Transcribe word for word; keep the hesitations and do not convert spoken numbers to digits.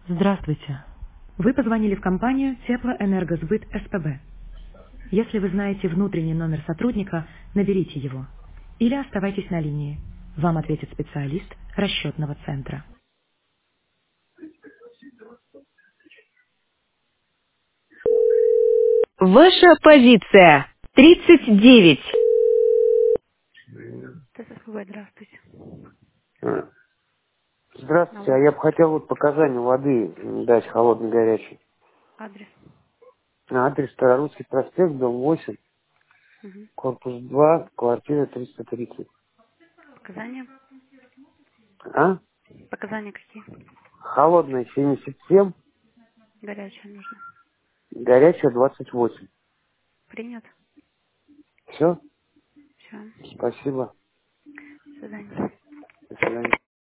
Здравствуйте. Вы позвонили в компанию Теплоэнергосбыт СПБ. Если вы знаете внутренний номер сотрудника, наберите его. Или оставайтесь на линии. Вам ответит специалист расчетного центра. Ваша позиция тридцать девять. ТССБ, здравствуйте. А, Здравствуйте, а Алло, я бы хотел вот показания воды м, дать холодной горячей. адрес. На адрес Старорусский проспект, дом восемь, Мгм. корпус два, квартира триста тридцать. Показания. А? Показания какие? Холодная семьдесят семь, Горячая нужно. горячая двадцать восемь. Принят. Все? Все. Спасибо. До свидания. До свидания.